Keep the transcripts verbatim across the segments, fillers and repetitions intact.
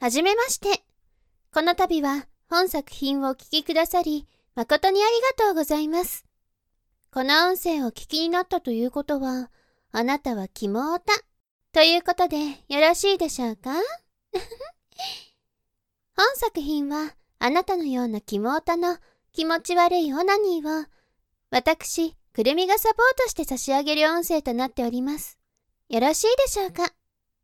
はじめまして。この度は本作品をお聞きくださり、誠にありがとうございます。この音声を聞きになったということは、あなたはキモオタということでよろしいでしょうか？本作品はあなたのようなキモオタの気持ち悪いオナニーを私、くるみがサポートして差し上げる音声となっております。よろしいでしょうか？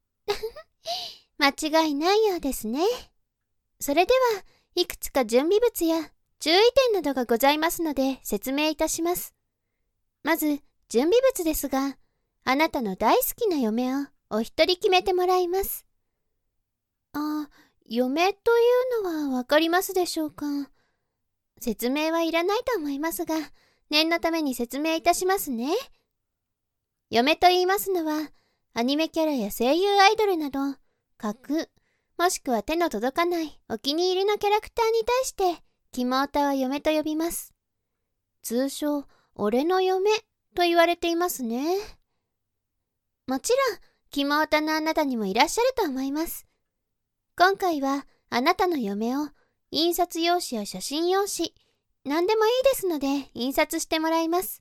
間違いないようですね。それでは、いくつか準備物や注意点などがございますので説明いたします。まず、準備物ですが、あなたの大好きな嫁をお一人決めてもらいます。あ、嫁というのはわかりますでしょうか？説明はいらないと思いますが、念のために説明いたしますね。嫁と言いますのは、アニメキャラや声優アイドルなど、格、もしくは手の届かないお気に入りのキャラクターに対して、キモオタは嫁と呼びます。通称、俺の嫁と言われていますね。もちろん、キモオタのあなたにもいらっしゃると思います。今回は、あなたの嫁を、印刷用紙や写真用紙、何でもいいですので、印刷してもらいます。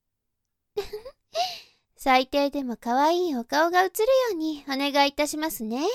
最低でも可愛いお顔が映るようにお願いいたしますね。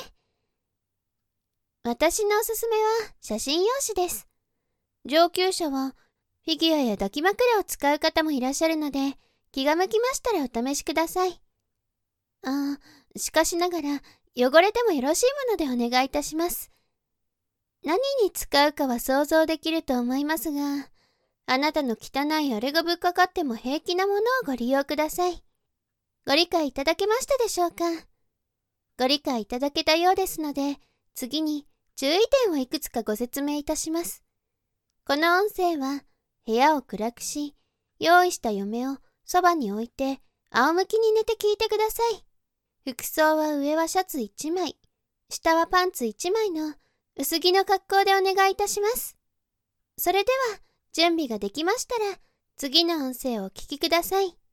私のおすすめは写真用紙です。上級者はフィギュアや抱き枕を使う方もいらっしゃるので、気が向きましたらお試しください。ああ、しかしながら汚れてもよろしいものでお願いいたします。何に使うかは想像できると思いますが、あなたの汚いあれがぶっかかっても平気なものをご利用ください。ご理解いただけましたでしょうか？ご理解いただけたようですので、次に注意点をいくつかご説明いたします。この音声は部屋を暗くし、用意した嫁をそばに置いて仰向きに寝て聞いてください。服装は上はシャツいちまい、下はパンツいちまいの薄着の格好でお願いいたします。それでは準備ができましたら次の音声をお聞きください。